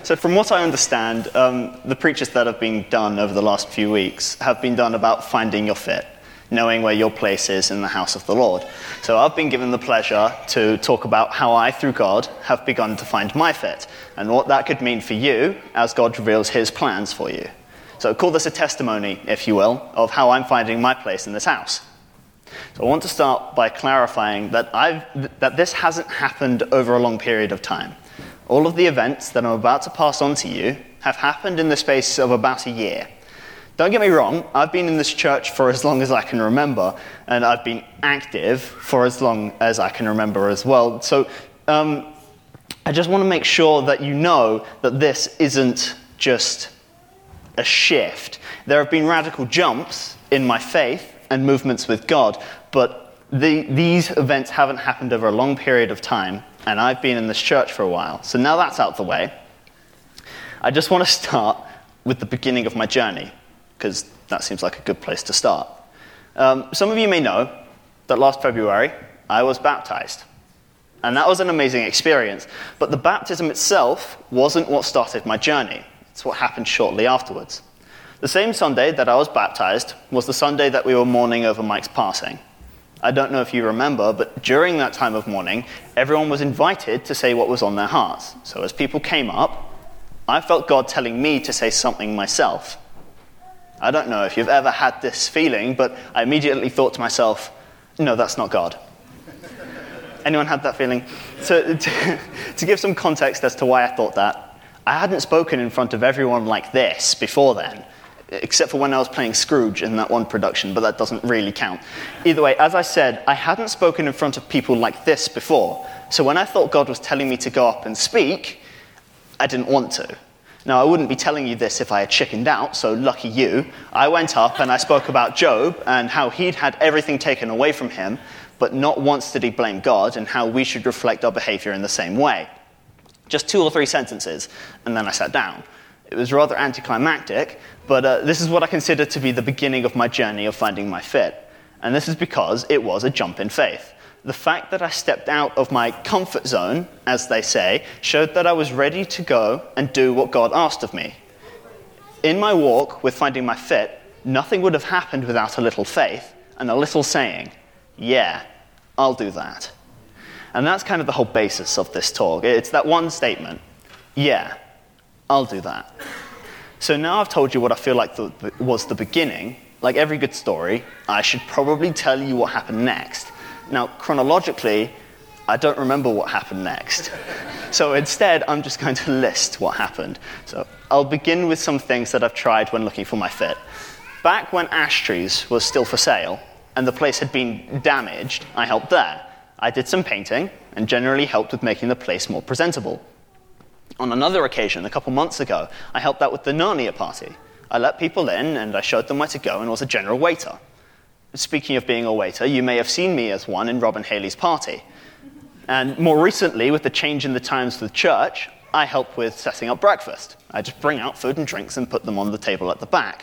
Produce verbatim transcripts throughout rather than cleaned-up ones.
So from what I understand, um, the preachers that have been done over the last few weeks have been done about finding your fit, knowing where your place is in the house of the Lord. So I've been given the pleasure to talk about how I, through God, have begun to find my fit, and what that could mean for you as God reveals his plans for you. So call this a testimony, if you will, of how I'm finding my place in this house. So I want to start by clarifying that I've that this hasn't happened over a long period of time. All of the events that I'm about to pass on to you have happened in the space of about a year. Don't get me wrong, I've been in this church for as long as I can remember, and I've been active for as long as I can remember as well. So um, I just want to make sure that you know that this isn't just a shift. There have been radical jumps in my faith and movements with God, but the, these events haven't happened over a long period of time, and I've been in this church for a while. So now that's out the way, I just want to start with the beginning of my journey, because that seems like a good place to start. Um, some of you may know that last February, I was baptized. And that was an amazing experience. But the baptism itself wasn't what started my journey. It's what happened shortly afterwards. The same Sunday that I was baptized was the Sunday that we were mourning over Mike's passing. I don't know if you remember, but during that time of mourning, everyone was invited to say what was on their hearts. So as people came up, I felt God telling me to say something myself. I don't know if you've ever had this feeling, but I immediately thought to myself, no, that's not God. Anyone had that feeling? So to, to give some context as to why I thought that, I hadn't spoken in front of everyone like this before then, except for when I was playing Scrooge in that one production, but that doesn't really count. Either way, as I said, I hadn't spoken in front of people like this before, so when I thought God was telling me to go up and speak, I didn't want to. Now, I wouldn't be telling you this if I had chickened out, so lucky you. I went up and I spoke about Job and how he'd had everything taken away from him, but not once did he blame God, and how we should reflect our behavior in the same way. Just two or three sentences, and then I sat down. It was rather anticlimactic, but uh, this is what I consider to be the beginning of my journey of finding my fit. And this is because it was a jump in faith. The fact that I stepped out of my comfort zone, as they say, showed that I was ready to go and do what God asked of me. In my walk with finding my fit, nothing would have happened without a little faith and a little saying, yeah, I'll do that. And that's kind of the whole basis of this talk. It's that one statement, yeah, I'll do that. So now I've told you what I feel like the, was the beginning. Like every good story, I should probably tell you what happened next. Now, chronologically, I don't remember what happened next. So instead, I'm just going to list what happened. So I'll begin with some things that I've tried when looking for my fit. Back when Ash Trees was still for sale, and the place had been damaged, I helped there. I did some painting, and generally helped with making the place more presentable. On another occasion, a couple months ago, I helped out with the Narnia party. I let people in, and I showed them where to go, and was a general waiter. Speaking of being a waiter, you may have seen me as one in Rob and Haley's party. And more recently, with the change in the times with church, I help with setting up breakfast. I just bring out food and drinks and put them on the table at the back.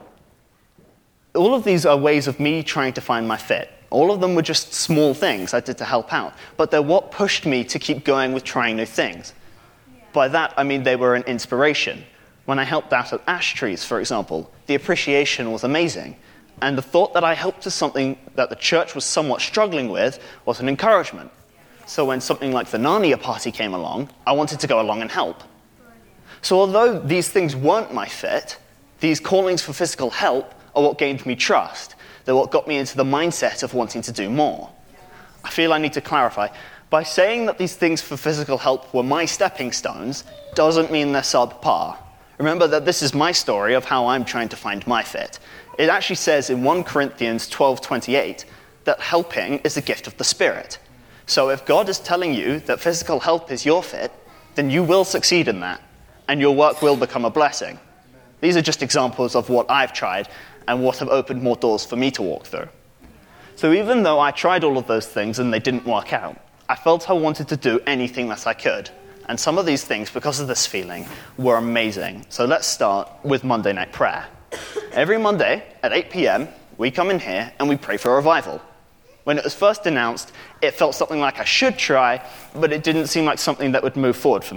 All of these are ways of me trying to find my fit. All of them were just small things I did to help out, but they're what pushed me to keep going with trying new things. By that, I mean they were an inspiration. When I helped out at Ash Trees, for example, the appreciation was amazing. And the thought that I helped with something that the church was somewhat struggling with was an encouragement. So when something like the Narnia party came along, I wanted to go along and help. So although these things weren't my fit, these callings for physical help are what gained me trust. They're what got me into the mindset of wanting to do more. I feel I need to clarify. By saying that these things for physical help were my stepping stones doesn't mean they're subpar. Remember that this is my story of how I'm trying to find my fit. It actually says in First Corinthians twelve twenty-eight that helping is a gift of the Spirit. So if God is telling you that physical help is your fit, then you will succeed in that, and your work will become a blessing. These are just examples of what I've tried and what have opened more doors for me to walk through. So even though I tried all of those things and they didn't work out, I felt I wanted to do anything that I could. And some of these things, because of this feeling, were amazing. So let's start with Monday night prayer. Every Monday at eight p.m., we come in here and we pray for revival. When it was first announced, it felt something like I should try, but it didn't seem like something that would move forward for me.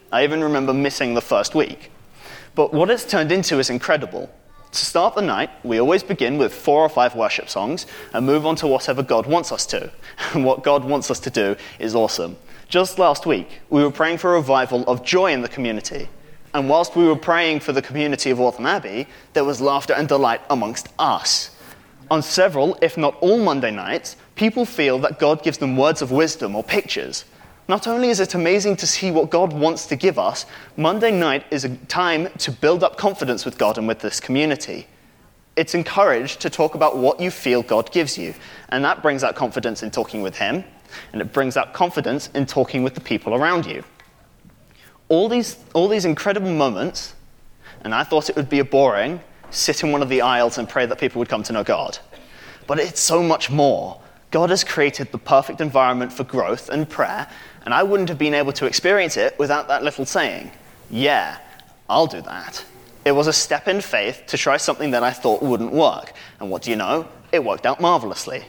I even remember missing the first week. But what it's turned into is incredible. To start the night, we always begin with four or five worship songs and move on to whatever God wants us to. And what God wants us to do is awesome. Just last week, we were praying for a revival of joy in the community. And whilst we were praying for the community of Waltham Abbey, there was laughter and delight amongst us. On several, if not all Monday nights, people feel that God gives them words of wisdom or pictures. Not only is it amazing to see what God wants to give us, Monday night is a time to build up confidence with God and with this community. It's encouraged to talk about what you feel God gives you, and that brings out confidence in talking with Him, and it brings out confidence in talking with the people around you. All these, all these incredible moments, and I thought it would be a boring, sit in one of the aisles and pray that people would come to know God. But it's so much more. God has created the perfect environment for growth and prayer, and I wouldn't have been able to experience it without that little saying, yeah, I'll do that. It was a step in faith to try something that I thought wouldn't work. And what do you know? It worked out marvelously.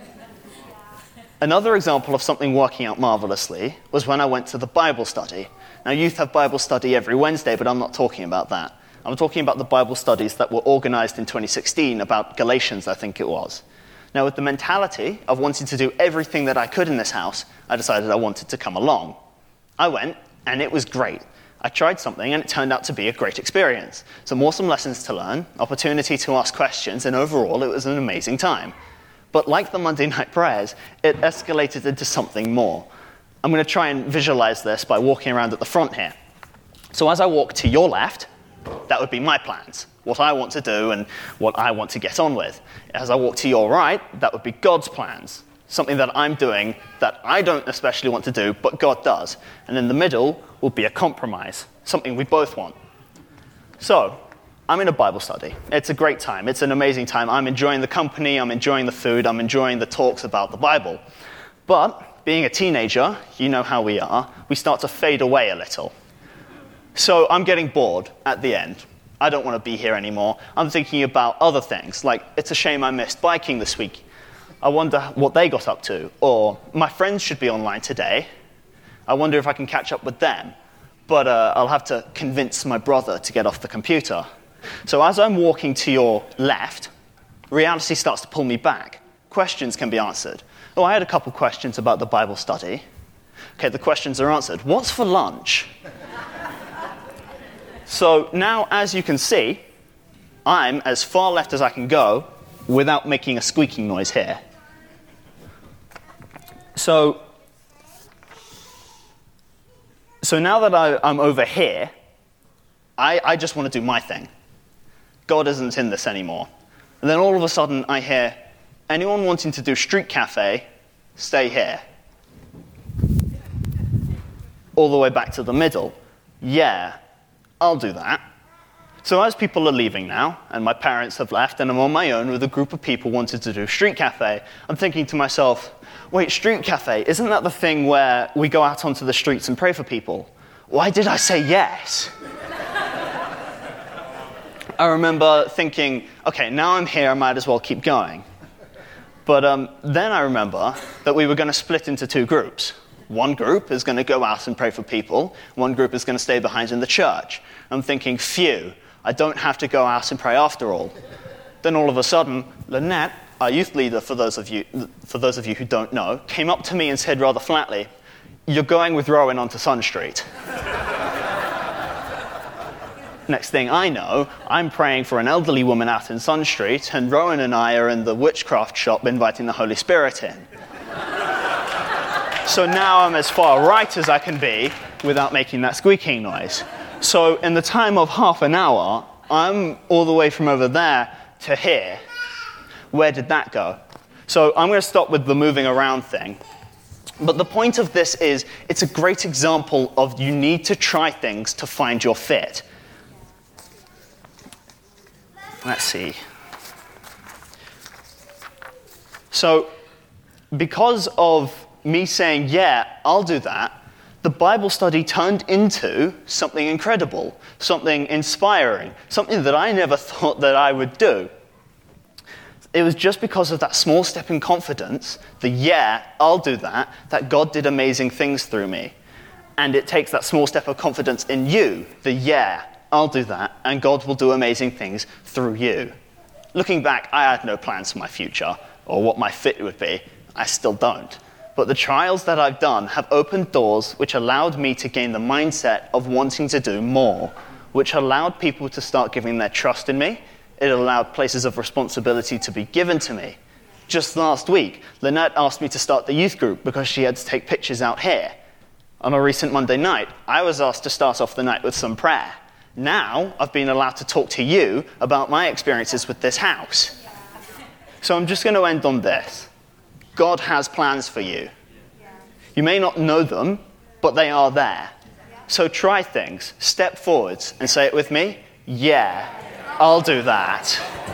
Another example of something working out marvelously was when I went to the Bible study. Now, youth have Bible study every Wednesday, but I'm not talking about that. I'm talking about the Bible studies that were organized in twenty sixteen about Galatians, I think it was. Now, with the mentality of wanting to do everything that I could in this house, I decided I wanted to come along. I went, and it was great. I tried something, and it turned out to be a great experience. Some awesome lessons to learn, opportunity to ask questions, and overall, it was an amazing time. But like the Monday night prayers, it escalated into something more. I'm going to try and visualize this by walking around at the front here. So as I walk to your left, that would be my plans, what I want to do and what I want to get on with. As I walk to your right, that would be God's plans, something that I'm doing that I don't especially want to do, but God does. And in the middle will be a compromise, something we both want. So, I'm in a Bible study. It's a great time. It's an amazing time. I'm enjoying the company. I'm enjoying the food. I'm enjoying the talks about the Bible. But being a teenager, you know how we are, we start to fade away a little. So I'm getting bored at the end. I don't want to be here anymore. I'm thinking about other things, like it's a shame I missed biking this week. I wonder what they got up to. Or my friends should be online today. I wonder if I can catch up with them. But uh, I'll have to convince my brother to get off the computer. So as I'm walking to your left, reality starts to pull me back. Questions can be answered. Oh, I had a couple questions about the Bible study. Okay, the questions are answered. What's for lunch? So now, as you can see, I'm as far left as I can go without making a squeaking noise here. So, so now that I, I'm over here, I, I just want to do my thing. God isn't in this anymore. And then all of a sudden I hear, anyone wanting to do street cafe, stay here. All the way back to the middle. Yeah, I'll do that. So as people are leaving now, and my parents have left, and I'm on my own with a group of people wanting to do street cafe, I'm thinking to myself, wait, street cafe, isn't that the thing where we go out onto the streets and pray for people? Why did I say yes? I remember thinking, okay, now I'm here, I might as well keep going. But um, then I remember that we were going to split into two groups. One group is going to go out and pray for people. One group is going to stay behind in the church. I'm thinking, phew, I don't have to go out and pray after all. Then all of a sudden, Lynette, our youth leader, for those of you for those of you who don't know, came up to me and said rather flatly, "You're going with Rowan onto Sun Street." Next thing I know, I'm praying for an elderly woman out in Sun Street, and Rowan and I are in the witchcraft shop inviting the Holy Spirit in. So now I'm as far right as I can be without making that squeaking noise. So in the time of half an hour, I'm all the way from over there to here. Where did that go? So I'm going to stop with the moving around thing. But the point of this is, it's a great example of you need to try things to find your fit. Let's see. So, because of me saying, yeah, I'll do that, the Bible study turned into something incredible, something inspiring, something that I never thought that I would do. It was just because of that small step in confidence, the yeah, I'll do that, that God did amazing things through me. And it takes that small step of confidence in you, the yeah, I'll do that, and God will do amazing things through you. Looking back, I had no plans for my future or what my fit would be. I still don't. But the trials that I've done have opened doors which allowed me to gain the mindset of wanting to do more, which allowed people to start giving their trust in me. It allowed places of responsibility to be given to me. Just last week, Lynette asked me to start the youth group because she had to take pictures out here. On a recent Monday night, I was asked to start off the night with some prayer. Now, I've been allowed to talk to you about my experiences with this house. So I'm just going to end on this. God has plans for you. You may not know them, but they are there. So try things, step forwards, and say it with me. Yeah, I'll do that.